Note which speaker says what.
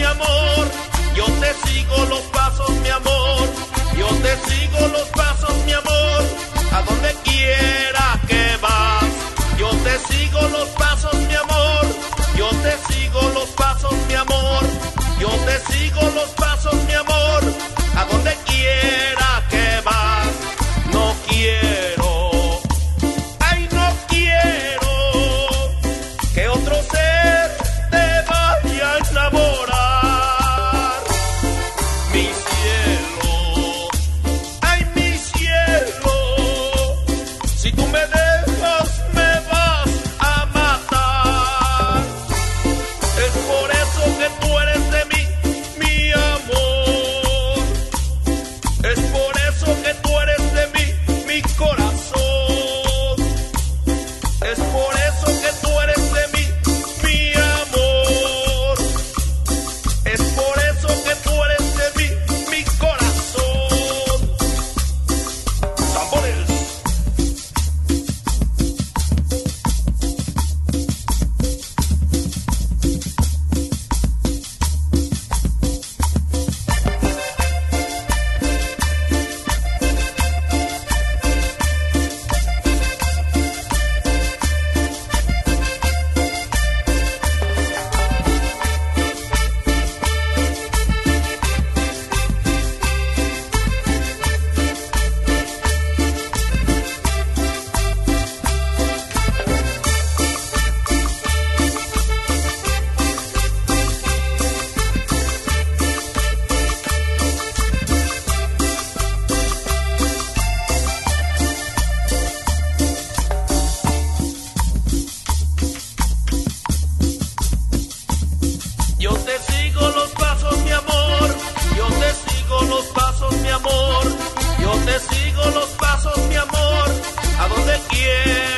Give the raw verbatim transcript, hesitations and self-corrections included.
Speaker 1: amor. Yo te sigo los pasos, mi amor. Yo te sigo los pasos, mi amor. A donde quiera que vas. Yo te sigo los pasos, mi amor. Yo te sigo los pasos, mi amor. Yo te sigo los pasos, mi amor. A donde quiera que vas. No quiero, ay, no quiero que otro ser te vaya a enamorar. Mi cielo, ay, mi cielo, si tú me dejas me vas a matar. Es por eso que tú eres de mí, mi amor. Es por eso que tú eres de mí, mi corazón. Es por eso que tú eres de mí, mi amor. Es por eso que tú eres de mí, mi corazón. Tambores. Yo te sigo los pasos, mi amor. Yo te sigo los pasos, mi amor. Yo te sigo los pasos, mi amor. A donde quieras.